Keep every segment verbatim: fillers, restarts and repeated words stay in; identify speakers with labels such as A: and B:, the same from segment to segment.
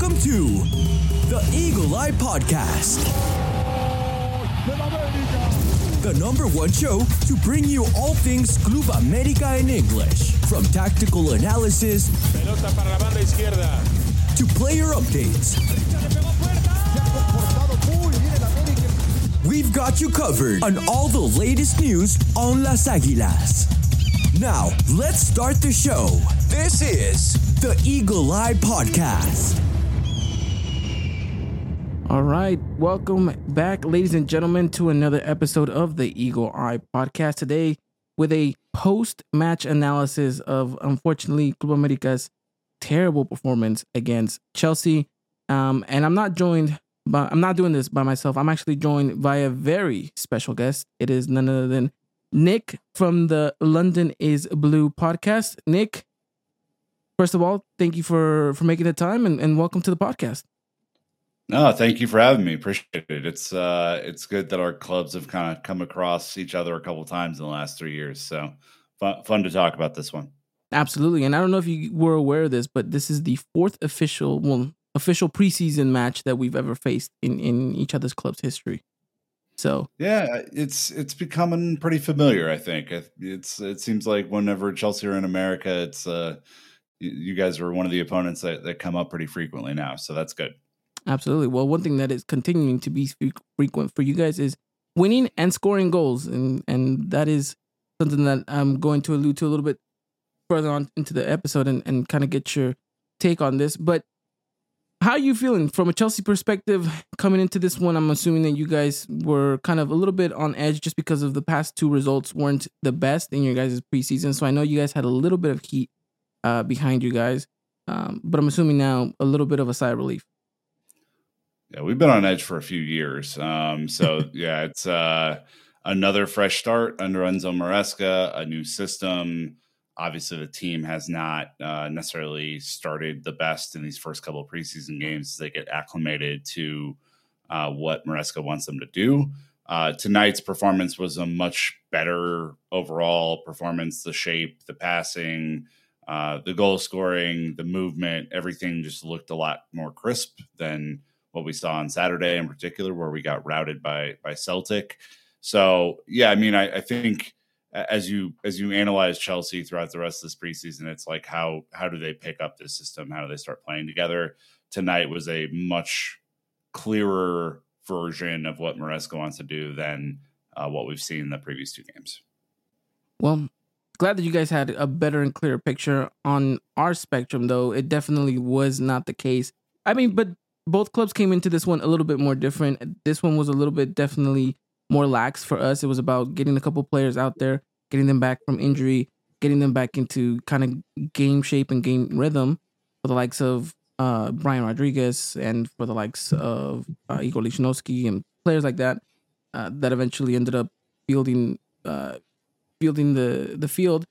A: Welcome to the Eagle Eye Podcast, the number one show to bring you all things Club America in English, from tactical analysis
B: Pelota para la banda izquierda.
A: to player updates. We've got you covered on all the latest news on Las Águilas. Now, let's start the show. This is the Eagle Eye Podcast.
C: All right, welcome back, ladies and gentlemen, to another episode of the Eagle Eye Podcast. Today, with a post-match analysis of, unfortunately, Club America's terrible performance against Chelsea. Um, and I'm not joined, but I'm not doing this by myself. I'm actually joined by a very special guest. It is none other than Nick from the London is Blue podcast. Nick, first of all, thank you for, for making the time and, and welcome to the podcast.
D: No, thank you for having me. Appreciate it. It's uh, it's good that our clubs have kind of come across each other a couple of times in the last three years. So fun, fun to talk about this one.
C: Absolutely, and I don't know if you were aware of this, but this is the fourth official, well, official preseason match that we've ever faced in, in each other's club's history. So
D: yeah, it's it's becoming pretty familiar. I think it's it seems like whenever Chelsea are in America, it's uh, you guys are one of the opponents that, that come up pretty frequently now. So that's good.
C: Absolutely. Well, one thing that is continuing to be frequent for you guys is winning and scoring goals. And, and that is something that I'm going to allude to a little bit further on into the episode and, and kind of get your take on this. But how are you feeling from a Chelsea perspective coming into this one? I'm assuming that you guys were kind of a little bit on edge just because of the past two results weren't the best in your guys' preseason. So I know you guys had a little bit of heat uh, behind you guys. Um, but I'm assuming now a little bit of a sigh of relief.
D: Yeah, we've been on edge for a few years. Um, so, yeah, it's uh, another fresh start under Enzo Maresca, a new system. Obviously, the team has not uh, necessarily started the best in these first couple of preseason games as they get acclimated to uh, what Maresca wants them to do. Uh, tonight's performance was a much better overall performance. The shape, the passing, uh, the goal scoring, the movement, everything just looked a lot more crisp than what we saw on Saturday in particular, where we got routed by by Celtic. So, yeah, I mean, I, I think as you as you analyze Chelsea throughout the rest of this preseason, it's like how how do they pick up this system? How do they start playing together? Tonight was a much clearer version of what Maresca wants to do than uh, what we've seen in the previous two games.
C: Well, glad that you guys had a better and clearer picture on our spectrum, though. It definitely was not the case. I mean, but both clubs came into this one a little bit more different. This one was a little bit definitely more lax for us. It was about getting a couple players out there, getting them back from injury, getting them back into kind of game shape and game rhythm for the likes of uh, Brian Rodriguez and for the likes of uh, Igor Lichnowsky and players like that uh, that eventually ended up fielding uh, fielding the, the field.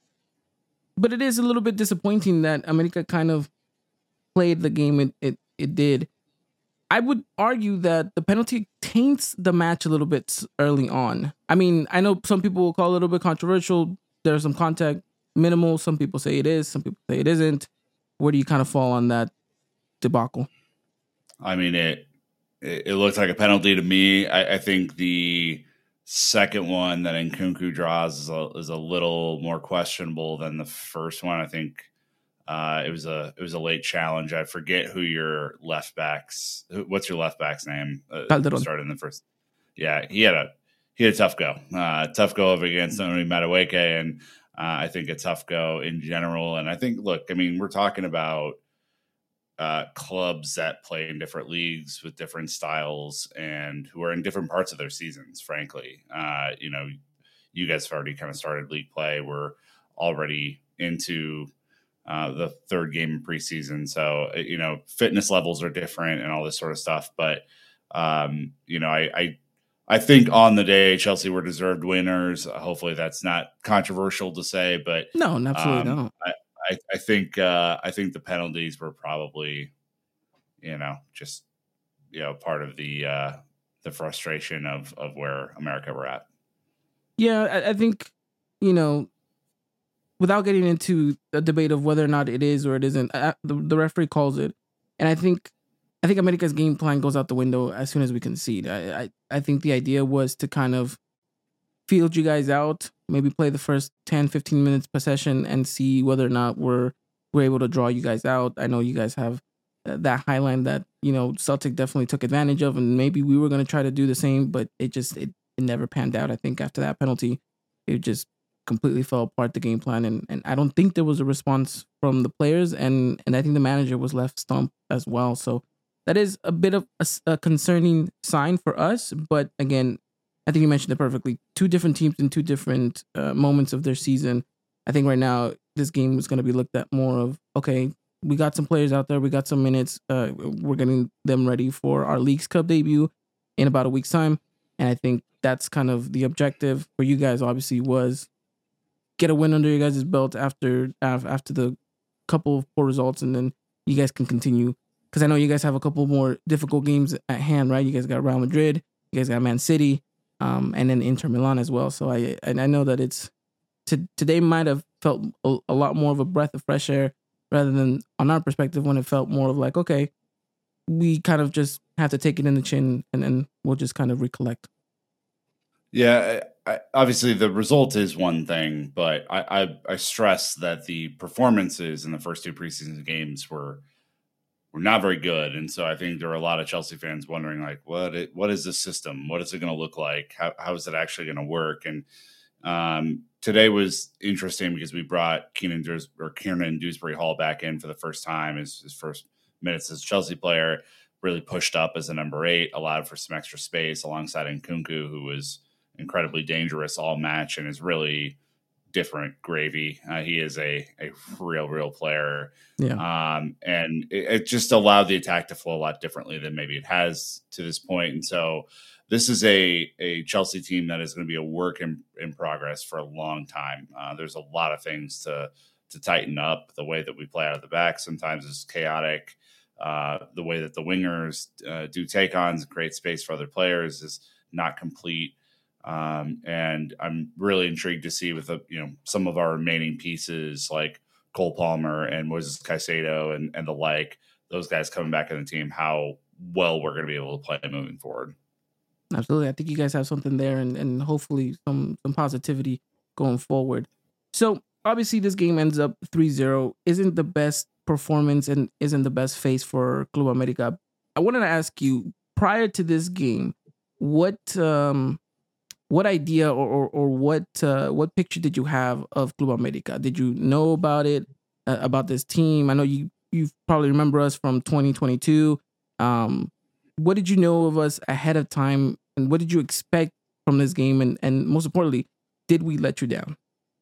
C: But it is a little bit disappointing that America kind of played the game it, it It did. I would argue that the penalty taints the match a little bit early on. I mean, I know some people will call it a little bit controversial. There's some contact minimal. Some people say it is. Some people say it isn't. Where do you kind of fall on that debacle?
D: I mean, it it looked like a penalty to me. I, I think the second one that Nkunku draws is a, is a little more questionable than the first one. I think Uh, it was a it was a late challenge. I forget who your left backs. What's your left back's name? Uh,
C: Calderon.
D: Started in the first. Yeah, he had a he had a tough go. Uh, tough go up against Oni Madueke, and uh, I think a tough go in general. And I think, look, I mean, we're talking about uh, clubs that play in different leagues with different styles and who are in different parts of their seasons. Frankly, uh, you know, you guys have already kind of started league play. We're already into Uh, the third game in preseason. So, you know, fitness levels are different and all this sort of stuff. But, um, you know, I, I, I think on the day Chelsea were deserved winners. Hopefully that's not controversial to say, but
C: no, absolutely
D: um,
C: not.
D: I, I, I think, uh, I think the penalties were probably, you know, just, you know, part of the, uh, the frustration of, of where America were at.
C: Yeah, I, I think, you know, without getting into a debate of whether or not it is or it isn't, uh, the, the referee calls it. And I think I think America's game plan goes out the window as soon as we concede. I, I, I think the idea was to kind of field you guys out, maybe play the first ten, fifteen minutes possession and see whether or not we're we're able to draw you guys out. I know you guys have that high line that, you know, Celtic definitely took advantage of, and maybe we were going to try to do the same, but it just it, it never panned out. I think after that penalty, it just completely fell apart, the game plan, and, and I don't think there was a response from the players, and and I think the manager was left stumped as well. So that is a bit of a, a concerning sign for us. But again, I think you mentioned it perfectly. Two different teams in two different uh, moments of their season. I think right now this game was going to be looked at more of, okay, we got some players out there, we got some minutes, uh, we're getting them ready for our Leagues Cup debut in about a week's time. And I think that's kind of the objective for you guys, obviously, was get a win under your guys' belt after after the couple of poor results, and then you guys can continue. Because I know you guys have a couple more difficult games at hand, right? You guys got Real Madrid, you guys got Man City, um, and then Inter Milan as well. So I and I know that it's to, today might have felt a, a lot more of a breath of fresh air rather than on our perspective when it felt more of like, okay, we kind of just have to take it in the chin and then we'll just kind of recollect.
D: Yeah, I, I, obviously the result is one thing, but I, I, I stress that the performances in the first two preseason games were were not very good, and so I think there are a lot of Chelsea fans wondering, like, what it, what is this system? What is it going to look like? How how is it actually going to work? And um, today was interesting because we brought Keenan Dews- or Kieran Dewsbury Hall back in for the first time. His, his first minutes as a Chelsea player, really pushed up as a number eight, allowed for some extra space alongside Nkunku, who was incredibly dangerous all match and is really different gravy. Uh, he is a a real, real player.
C: Yeah.
D: Um, and it, it just allowed the attack to flow a lot differently than maybe it has to this point. And so this is a, a Chelsea team that is going to be a work in, in progress for a long time. Uh, there's a lot of things to, to tighten up. The way that we play out of the back sometimes is chaotic. Uh, the way that the wingers uh, do take-ons and create space for other players is not complete. Um, and I'm really intrigued to see with the, you know, some of our remaining pieces like Cole Palmer and Moises Caicedo and, and the like, those guys coming back in the team, how well we're going to be able to play moving forward.
C: Absolutely. I think you guys have something there and, and hopefully some, some positivity going forward. So obviously this game ends up three zero. Isn't the best performance and isn't the best face for Club America. I wanted to ask you, prior to this game, what um, what idea or or, or what uh, what picture did you have of Club America? Did you know about it, uh, about this team? I know you you probably remember us from twenty twenty-two. Um, what did you know of us ahead of time, and what did you expect from this game? And and most importantly, did we let you down?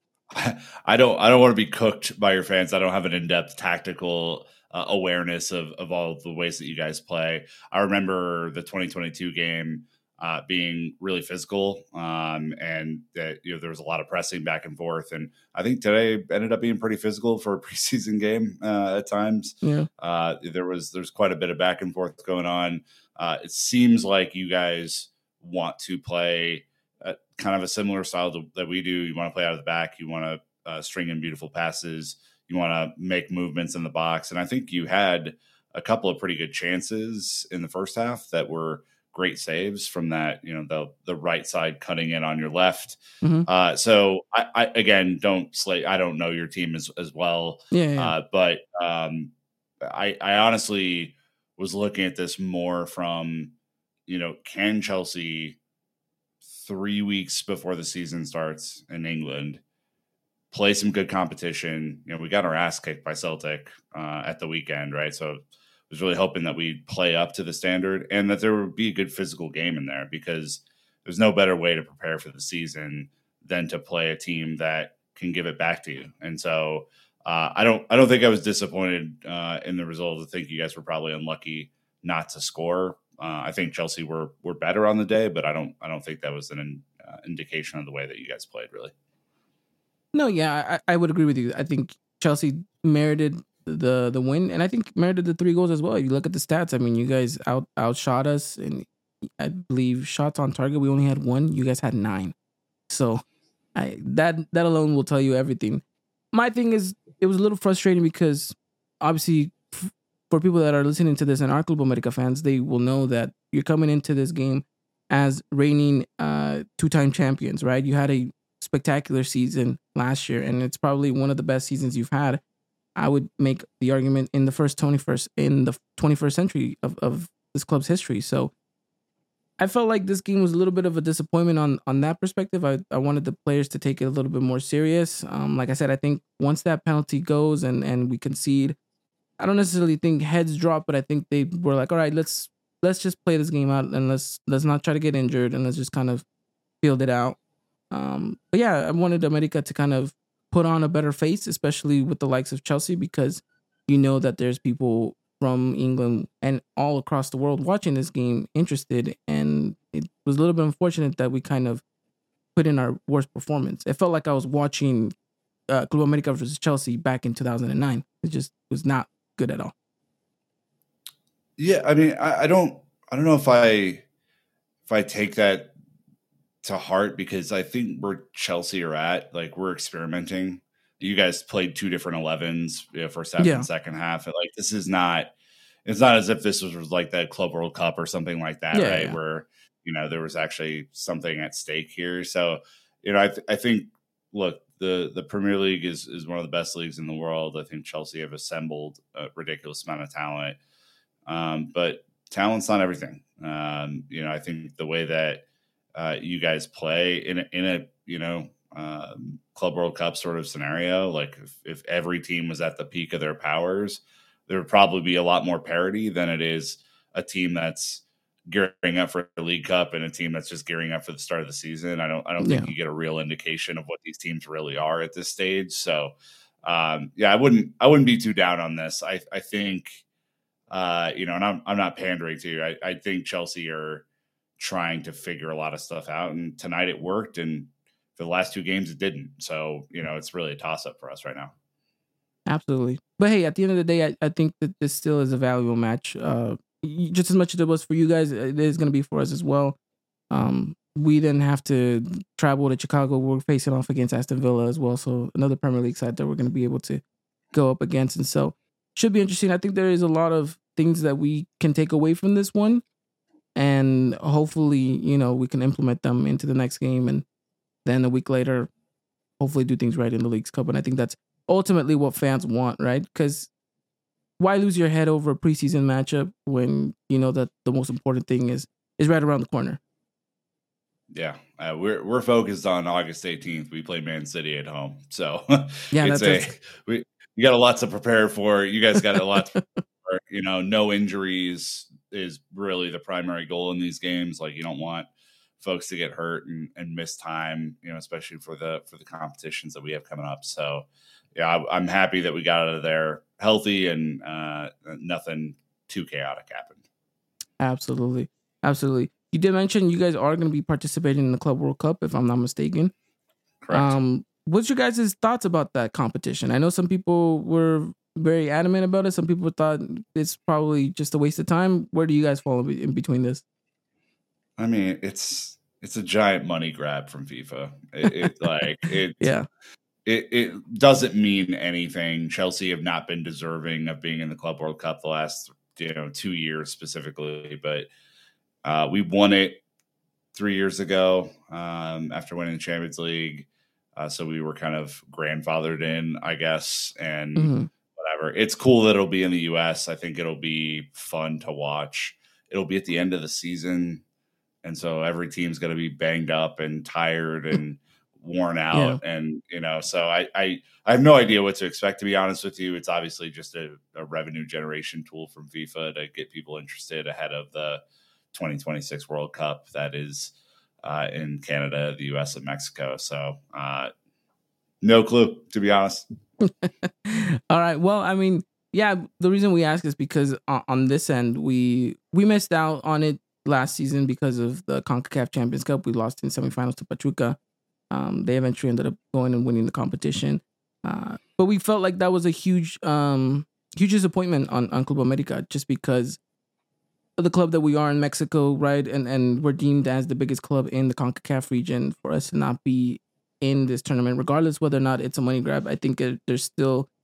D: I don't. I don't want to be cooked by your fans. I don't have an in-depth tactical uh, awareness of of all the ways that you guys play. I remember the twenty twenty-two game uh, being really physical, um, and that you know there was a lot of pressing back and forth. And I think today ended up being pretty physical for a preseason game uh, at times.
C: Yeah,
D: uh, there was there's quite a bit of back and forth going on. Uh, it seems like you guys want to play Uh, kind of a similar style to, that we do. You want to play out of the back. You want to uh, string in beautiful passes. You want to make movements in the box. And I think you had a couple of pretty good chances in the first half that were great saves from that, you know, the the right side cutting in on your left.
C: mm-hmm.
D: Uh, so I, I, again, don't slay. I don't know your team as, as well.
C: Yeah, yeah.
D: Uh, but um, I, I honestly was looking at this more from, you know, can Chelsea three weeks before the season starts in England, play some good competition. You know, we got our ass kicked by Celtic uh, at the weekend, right? So I was really hoping that we'd play up to the standard and that there would be a good physical game in there, because there's no better way to prepare for the season than to play a team that can give it back to you. And so uh, I don't, I don't think I was disappointed uh, in the result. I think you guys were probably unlucky not to score. Uh, I think Chelsea were were better on the day, but I don't I don't think that was an uh, indication of the way that you guys played, really.
C: No, yeah, I, I would agree with you. I think Chelsea merited the the win, and I think merited the three goals as well. You look at the stats. I mean, you guys out outshot us, and I believe shots on target we only had one. You guys had nine, so I that that alone will tell you everything. My thing is, it was a little frustrating because obviously, f- for people that are listening to this and are Club America fans, they will know that you're coming into this game as reigning uh, two-time champions, right? You had a spectacular season last year, and it's probably one of the best seasons you've had. I would make the argument in the first twenty-first in the twenty-first century of, of this club's history. So I felt like this game was a little bit of a disappointment on on that perspective. I, I wanted the players to take it a little bit more serious. Um, like I said, I think once that penalty goes and, and we concede, I don't necessarily think heads drop, but I think they were like, all right, let's let's just play this game out and let's let's not try to get injured and let's just kind of field it out. Um, but yeah, I wanted America to kind of put on a better face, especially with the likes of Chelsea, because you know that there's people from England and all across the world watching this game interested, and it was a little bit unfortunate that we kind of put in our worst performance. It felt like I was watching uh, Club America versus Chelsea back in two thousand nine. It just was not good at all.
D: Yeah, I mean, I, I don't, I don't know if I, if I take that to heart, because I think where Chelsea are at, like, we're experimenting. You guys played two different elevens, you know, first half
C: yeah.
D: and second half. Like, this is not, it's not as if this was like the Club World Cup or something like that,
C: yeah,
D: right?
C: Yeah.
D: Where, you know, there was actually something at stake here. So, you know, I, th- I think, look, the, the Premier League is, is one of the best leagues in the world. I think Chelsea have assembled a ridiculous amount of talent. Um, but talent's not everything. Um, you know, I think the way that uh, you guys play in a, in a, you know, um, Club World Cup sort of scenario, like if, if every team was at the peak of their powers, there would probably be a lot more parity than it is a team that's gearing up for the League Cup and a team that's just gearing up for the start of the season. I don't, I don't think
C: Yeah.
D: you get a real indication of what these teams really are at this stage. So, um, yeah, I wouldn't, I wouldn't be too down on this. I, I think, uh, you know, and I'm, I'm not pandering to you. I, I think Chelsea are trying to figure a lot of stuff out, and tonight it worked, and for the last two games it didn't. So, you know, it's really a toss up for us right now.
C: Absolutely. But hey, at the end of the day, I, I think that this still is a valuable match. Uh, just as much as it was for you guys, it is going to be for us as well. Um, we didn't have to travel to Chicago. We're facing off against Aston Villa as well. So another Premier League side that we're going to be able to go up against. And so should be interesting. I think there is a lot of things that we can take away from this one. And hopefully, you know, we can implement them into the next game. And then a week later, hopefully do things right in the Leagues Cup. And I think that's ultimately what fans want, right? Because why lose your head over a preseason matchup when you know that the most important thing is is right around the corner?
D: Yeah, uh, we're we're focused on August eighteenth. We play Man City at home, so
C: yeah,
D: it's
C: that's
D: a
C: it.
D: we you got a lot to prepare for. You guys got a lot to prepare for. You know, no injuries is really the primary goal in these games. Like, you don't want folks to get hurt and, and miss time, you know, especially for the for the competitions that we have coming up. So, yeah, I, I'm happy that we got out of there healthy and uh, nothing too chaotic happened.
C: Absolutely, absolutely. You did mention you guys are going to be participating in the Club World Cup, if I'm not mistaken.
D: Correct.
C: Um, what's your guys' thoughts about that competition? I know some people were very adamant about it. Some people thought it's probably just a waste of time. Where do you guys fall in between this?
D: I mean, it's it's a giant money grab from FIFA. It, it like it,
C: yeah.
D: It it doesn't mean anything. Chelsea have not been deserving of being in the Club World Cup the last you know two years specifically, but uh, we won it three years ago um, after winning the Champions League. Uh, so we were kind of grandfathered in, I guess, and
C: Mm-hmm.
D: whatever. It's cool that it'll be in the U S. I think it'll be fun to watch. It'll be at the end of the season. And so every team's going to be banged up and tired and worn out.
C: Yeah.
D: And, you know, so I, I, I have no idea what to expect, to be honest with you. It's obviously just a, a revenue generation tool from FIFA to get people interested ahead of the twenty twenty-six World Cup that is uh, in Canada, the U S, and Mexico. So uh, no clue, to be honest.
C: All right. Well, I mean, yeah, the reason we ask is because on, on this end, we we missed out on it last season because of the CONCACAF Champions Cup. We lost in semifinals to Pachuca. Um, they eventually ended up going and winning the competition. Uh, but we felt like that was a huge, um, huge disappointment on, on Club America, just because of the club that we are in Mexico, right? And and we're deemed as the biggest club in the CONCACAF region. For us to not be in this tournament, regardless whether or not it's a money grab, I think it, there's still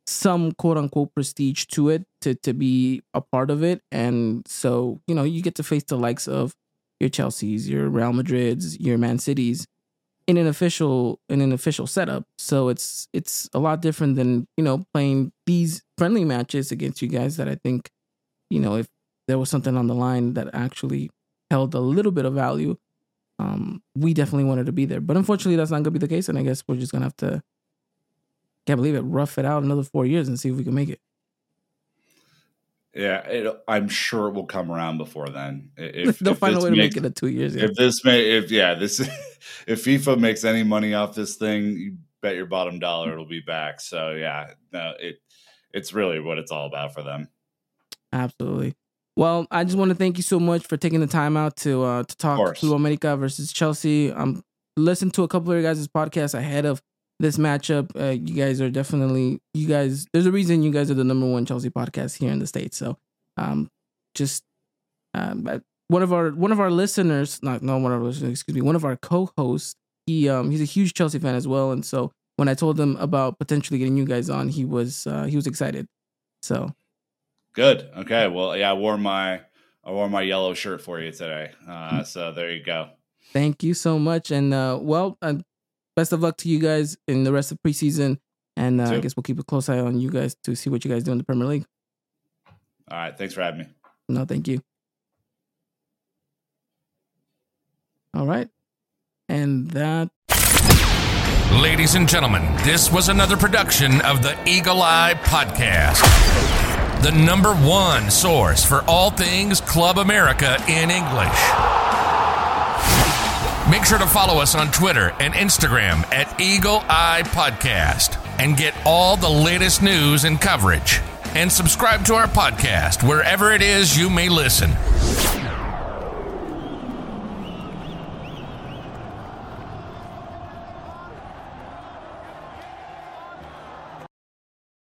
C: some quote unquote prestige to it to to be a part of it. And so, you know, you get to face the likes of your Chelsea's, your Real Madrid's, your Man City's in an official in an official setup. So it's it's a lot different than, you know, playing these friendly matches against you guys that I think, you know, if there was something on the line that actually held a little bit of value, um, we definitely wanted to be there. But unfortunately, that's not going to be the case. And I guess we're just going to have to, can't believe it, rough it out another four years and see if we can make it.
D: Yeah, it, I'm sure it will come around before then. If,
C: They'll
D: if
C: find a way to
D: makes,
C: make it a two years. Yeah.
D: If this may, if yeah, this if FIFA makes any money off this thing, you bet your bottom dollar it'll be back. So yeah, no, it it's really what it's all about for them.
C: Absolutely. Well, I just want to thank you so much for taking the time out to uh, to talk Club America versus Chelsea. Um, listen to a couple of your guys' podcasts ahead of this matchup. Uh, you guys are definitely, you guys, there's a reason you guys are the number one Chelsea podcast here in the States. So um, just um, one of our one of our listeners, not no one of our listeners, excuse me, one of our co-hosts, he um, he's a huge Chelsea fan as well. And so when I told him about potentially getting you guys on, he was uh, he was excited. So
D: good. Okay. Well, yeah, I wore my I wore my yellow shirt for you today. Uh, so there you go.
C: Thank you so much. And uh, well, uh, best of luck to you guys in the rest of preseason. And uh, I guess we'll keep a close eye on you guys to see what you guys do in the Premier League.
D: All right. Thanks for having me.
C: No, thank you. All right. And that.
E: Ladies and gentlemen, this was another production of the Eagle Eye Podcast, the number one source for all things Club America in English. Make sure to follow us on Twitter and Instagram at Eagle Eye Podcast and get all the latest news and coverage. And subscribe to our podcast wherever it is you may listen.